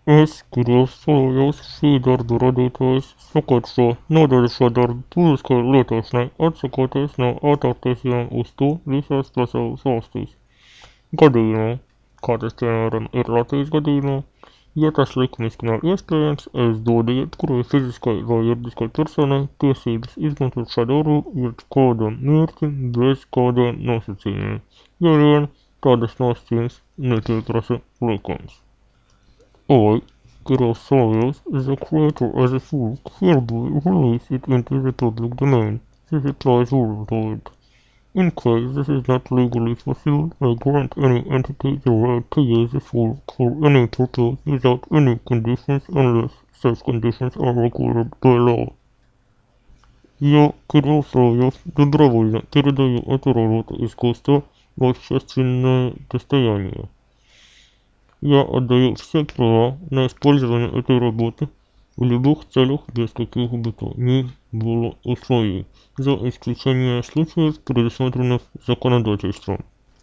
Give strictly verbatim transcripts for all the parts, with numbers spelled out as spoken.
Es grozījos šī darba radītājs sakārto nodaļas publiskai lietošanai, atsakoties no autortiesībām uz to visās pasaules valstīs. Gadījumā, kā tas piemēram ir Latvijas gadījumā, ja tas likumiski nav iespējams, es dodu jebkurai fiziskai vai juridiskai personai tiesības izmantot šādu darbu jebkādam mērķim bez kādiem nosacījumiem, ja vien tādas nosacījumus nepieprasa likums. I, Grosolius, is a creator as a fool, hereby release it into the public domain. This applies worldwide. In case this is not legally fulfilled, I grant any entity the right to use the fool for any purpose without any conditions unless such conditions are required by law. Я, Кирилл Соловьев, добровольно передаю эту работу искусства в общественное достояние. Я отдаю все права на использование этой работы в любых целях без каких бы то ни было условий, за исключением случаев, предусмотренных законодательством.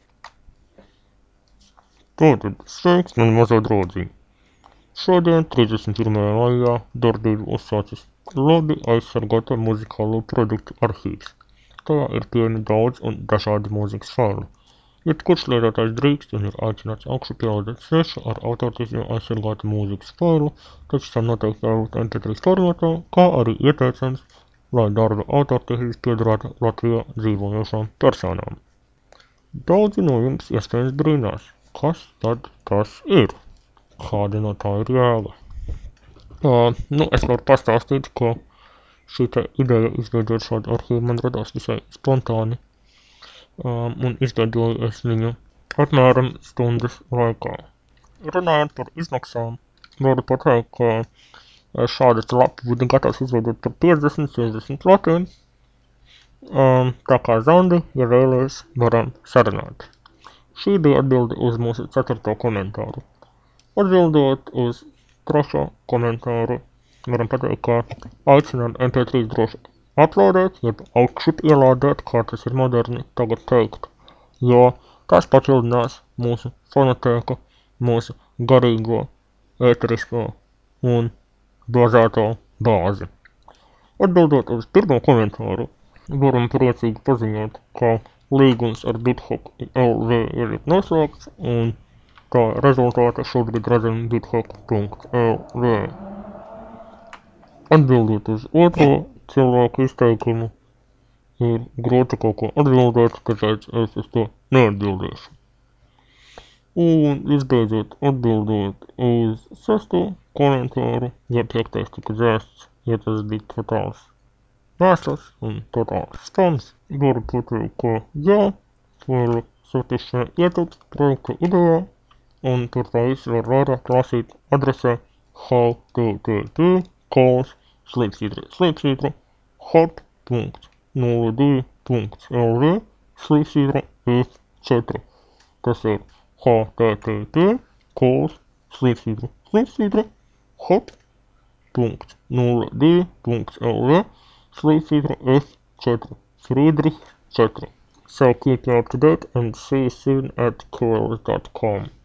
Tātad sveiks, mani mazie draudziņi! Šodien, trīsdesmit pirmajā maijā, darbu ir uzsācis labi aizsargāta muzikālo produktu arhīvs. Tajā ir pieejami daudz un dažādi mūzikas faili. Jebkurš lietotājs drīkst un ir aicināts augšu pielādēt svešu ar autortiesībām aizsargātu mūzikas failu, taču tam noteikti jābūt em pe trīs formātā, kā arī ieteicams, lai darba autortiesības piederētu Latvijā dzīvojošām personām. Daudzi no jums iespējams brīnās, kas tad tas ir? Kāda no tā ir jēga? Uh, nu, es varu pastāstīt, ka šī te ideja izveidot šādu arhīvu man radās visai spontāni. Um, un izveidoju es viņu apmēram stundas laikā. Runājot par izmaksām, varu pateikt, ka šāda lapa būtu gatavs izveidot par piecdesmit līdz sešdesmit latiem. Um, tā kā Zandi, ja vēlies, varam sarunāt. Šī bija atbilde uz mūsu ceturto komentāru. Atbildot uz trešo komentāru, varam pateikt, ka aicināt em pe trīs droši uploadēt, jeb augšup ielādēt, kā tas ir moderni tagad teikt, jo tas papildinās mūsu fonotēku, mūsu garīgo, ēterisko un bāzēto bāzi. Atbildot uz pirmo komentāru, varam priecīgi paziņot, ka līgums ar BitHop el vē ir noslēgts, un tā rezultāta šobrīd redzam bithop punkt el vē. Atbildot uz otro cilvēku izteikumu, ir grūti kaut ko atbildēt, tāpēc es uz to neatbildēšu. Un visbeidzot, atbildot uz sesto komentāru, ja piektais tika dzēsts, ja tas bija totāls mēsls un totāls spams, varu pateikt, ka jā, failu satikšanai ietilpst projekta idejā, un tur tā visu var vairāk lasīt adresē http kols slīpsvītra slīpsvītra hot punkt nulle divi punkt el vē slīpsvītra ef četri. Tas ir http kols slīpsvītra slīpsvītra hot punkt nulle divi punkt el vē slīpsvītra ef četri. Friedrich četri. So keep you up to date and see you soon at coils dot com.